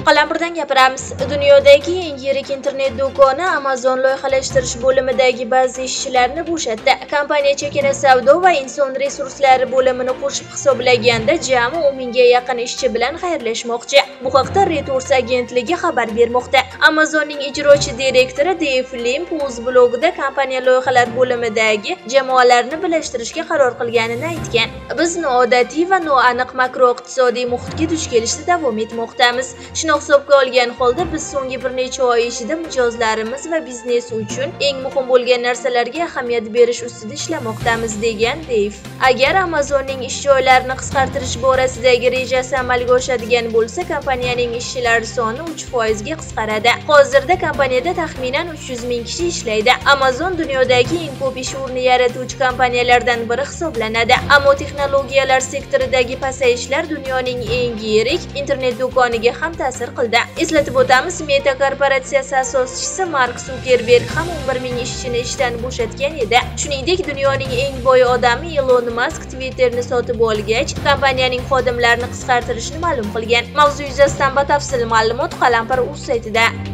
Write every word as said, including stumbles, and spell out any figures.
Qalampirdan gapiramiz. Dunyodagi eng yirik internet do'koni Amazon loyihalashtirish bo'limidagi ba'zi ishchilarni bo'shatdi. Kompaniya chakana savdo va inson resurslari bo'limini qo'shib hisoblaganda jami o'n mingga yaqin ishchi bilan xayrlashmoqchi. Bu haqda Reuters agentligi xabar bermoqda. Amazonning ijrochi direktori Dave Limp o'z blogida kompaniya loyihalar bo'limidagi jamoalarni birlashtirishga qaror qilganini aytgan. Biz noodatiy va noaniq makroiqtisodiy muhitga duch kelishda davom etmoqdamiz. Shuni hisobga olgan holda biz so'nggi bir necha oy ichida mijozlarimiz va biznes uchun eng muhim bo'lgan narsalarga ahamiyat berish ustida ishlamoqdamiz, degan Dave. Agar Amazonning ish joylarini qisqartirish borasidagi rejasi amalga oshadigan bo'lsa, kompaniyaning ishchilar soni uch foiz ga qisqaradi. Hozirda kompaniyada taxminan uch yuz ming kishi ishlaydi. Amazon dunyodagi eng ko'p ish o'rni yaratuvchi kompaniyalardan biri hisoblanadi. Ammo texnologiyalar sektoridagi pasayishlar dunyoning eng yirik internet do'koniga ham ta'sir qildi. Eslatib o'tamiz, Meta korporatsiyasi asoschisi Mark Zuckerberg ham o'n bir ming ishchini ishdan bo'shatgan edi. Shuningdek, dunyoning eng boy odami Elon Musk Twitterni sotib olgach, kompaniyaning xodimlarini qisqartirishni ma'lum qilgan. Mavzu yuzasidan batafsil ma'lumot Qalampir.uz saytida.